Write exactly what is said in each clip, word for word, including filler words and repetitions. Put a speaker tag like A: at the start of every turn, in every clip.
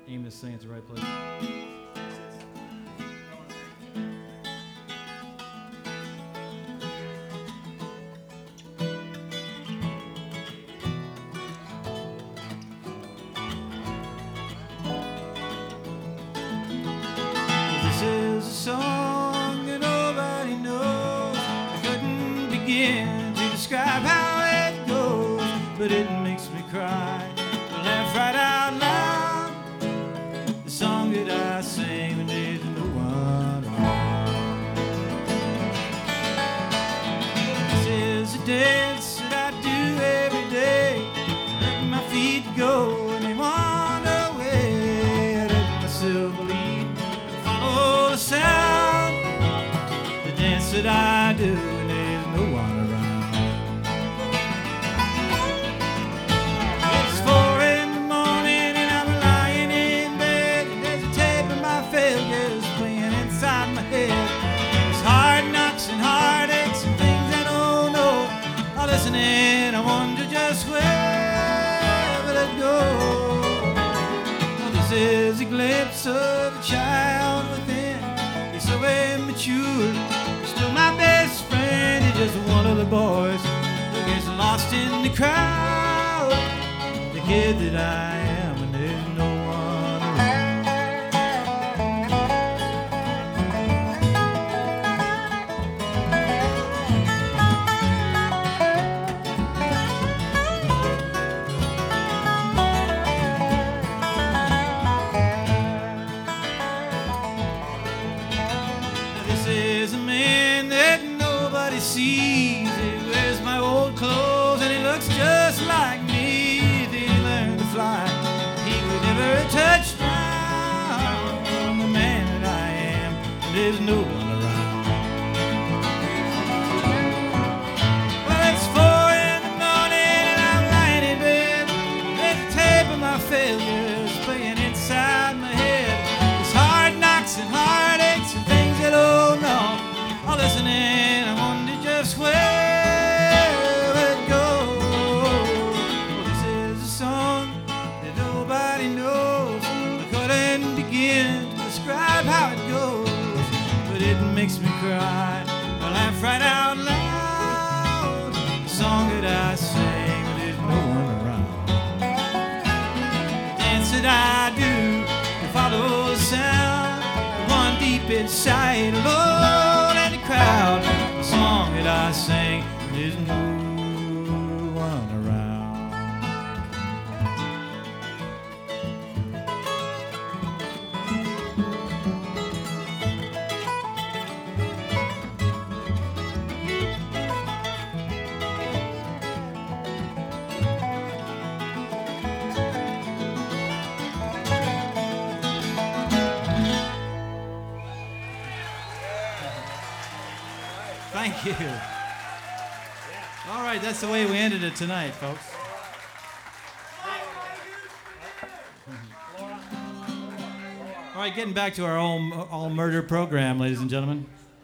A: aim this thing at the right place. This is a song that nobody knows. I couldn't begin to describe how it goes, but it makes me cry. I laugh right out loud. The song that I sing when there's no one around. This is a dance that I do every day. Let my feet go and they wander away. I let myself lead, follow the sound. The dance that I do when there's no one around. It's four in the morning and I'm lying in bed, and there's a tape of my failures playing inside my head. There's hard knocks and heartaches and things I don't know are listening. I wonder just where will it go? Well, this is a glimpse of a child within. He's so immature, still my best friend. He's just one of the boys who gets lost in the crowd. The kid that I am when there's no one around. This is a man that nobody sees. He wears my old clothes and he looks just like me. If he learned to fly, he would never touch down. I'm the man that I am, there's no one around. Well, it's four in the morning and I'm lying in bed. There's a tape of my failures playing inside my head. There's hard knocks and heartaches and things that don't know are listening. I wonder just where it goes. Well, this is a song that nobody knows. I couldn't begin to describe how it goes, but it makes me cry. I laugh right out loud. The song that I sing when there's no one around. The dance that I do to follow the sound. The one deep inside, alone in the crowd. The song that I sing when there's no one around. Thank you. All right, that's the way we ended it tonight, folks. All right, getting back to our all, all murder program, ladies and gentlemen.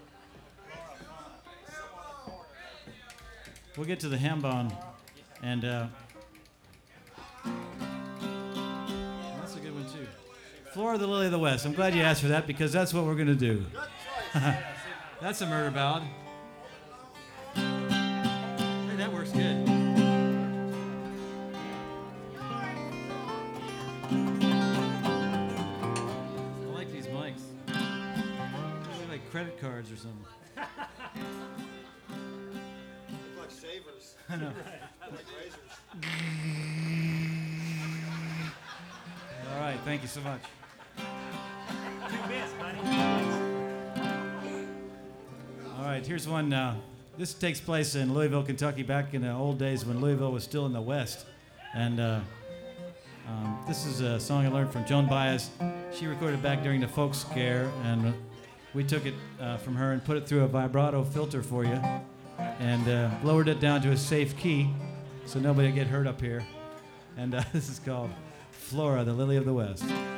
A: We'll get to the Hambone, and uh, that's a good one too. Flora the Lily of the West. I'm glad you asked for that because that's what we're going to do. That's a murder ballad. Hey, that works good. I like these mics. They look like credit cards or something.
B: Look like shavers.
A: I know.
B: Like razors.
A: All right, thank you so much. All right, here's one. Uh, this takes place in Louisville, Kentucky, back in the old days when Louisville was still in the West. And uh, um, this is a song I learned from Joan Baez. She recorded back during the folk scare, and uh, we took it uh, from her and put it through a vibrato filter for you, and uh, lowered it down to a safe key so nobody would get hurt up here. And uh, this is called Flora, the Lily of the West.